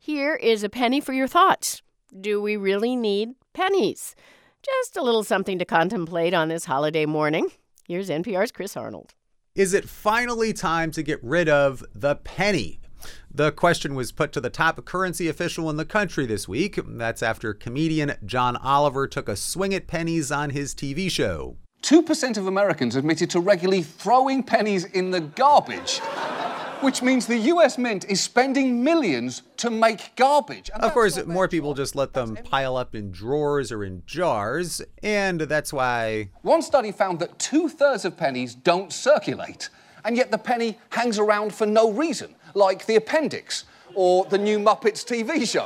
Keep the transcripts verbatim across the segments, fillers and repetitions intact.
Here is a penny for your thoughts. Do we really need pennies? Just a little something to contemplate on this holiday morning. Here's N P R's Chris Arnold. Is it finally time to get rid of the penny? The question was put to the top currency official in the country this week. That's after comedian John Oliver took a swing at pennies on his T V show. two percent of Americans admitted to regularly throwing pennies in the garbage, which means the U S Mint is spending millions to make garbage. And of course, more people just let them pile up in drawers or in jars, and that's why... One study found that two-thirds of pennies don't circulate, and yet the penny hangs around for no reason, like the appendix or the new Muppets T V show.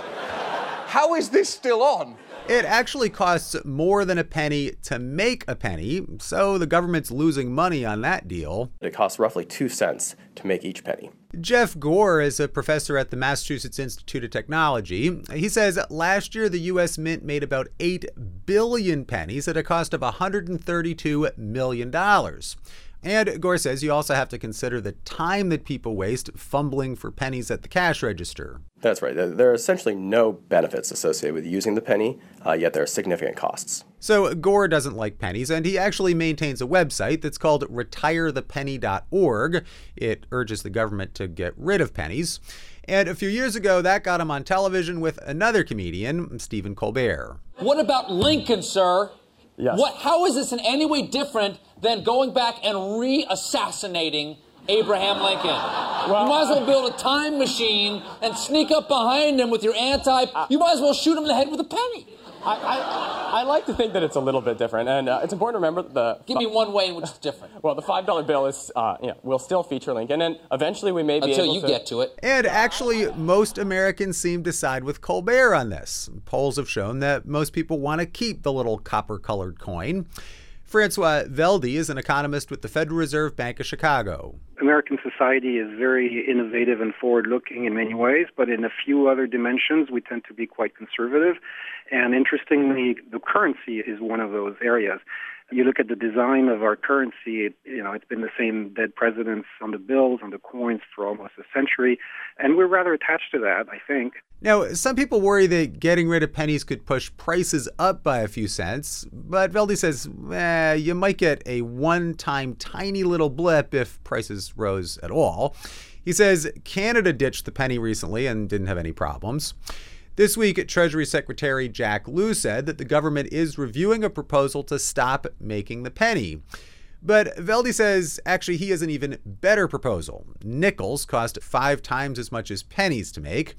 How is this still on? It actually costs more than a penny to make a penny, so the government's losing money on that deal. It costs roughly two cents to make each penny. Jeff Gore is a professor at the Massachusetts Institute of Technology. He says last year the U S Mint made about eight billion pennies at a cost of one hundred thirty-two million dollars. And Gore says you also have to consider the time that people waste fumbling for pennies at the cash register. That's right. There are essentially no benefits associated with using the penny, uh, yet there are significant costs. So Gore doesn't like pennies, and he actually maintains a website that's called retire the penny dot org. It urges the government to get rid of pennies. And a few years ago, that got him on television with another comedian, Stephen Colbert. What about Lincoln, sir? Yes. What? How is this in any way different than going back and re-assassinating Abraham Lincoln? Well, you might as well build a time machine and sneak up behind him with your anti... Uh, you might as well shoot him in the head with a penny. I, I, I like to think that it's a little bit different, and uh, it's important to remember the... Give me one way in which it's different. Well, the five dollar bill is, uh, you know, will still feature Lincoln, and eventually we may be Until able you to... get to it. And actually, most Americans seem to side with Colbert on this. Polls have shown that most people want to keep the little copper-colored coin. Francois Veldy is an economist with the Federal Reserve Bank of Chicago. American society is very innovative and forward-looking in many ways, but in a few other dimensions, we tend to be quite conservative. And interestingly, the currency is one of those areas. You look at the design of our currency, it, you know, it's been the same dead presidents on the bills, on the coins for almost a century, and we're rather attached to that, I think. Now, some people worry that getting rid of pennies could push prices up by a few cents, but Veldy says, eh, you might get a one-time tiny little blip if prices rose at all. He says Canada ditched the penny recently and didn't have any problems. This week, Treasury Secretary Jack Lew said that the government is reviewing a proposal to stop making the penny. But Veldy says actually he has an even better proposal. Nickels cost five times as much as pennies to make.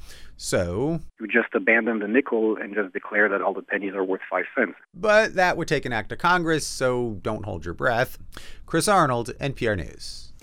So you just abandon the nickel and just declare that all the pennies are worth five cents. But that would take an act of Congress, so don't hold your breath. Chris Arnold, N P R News.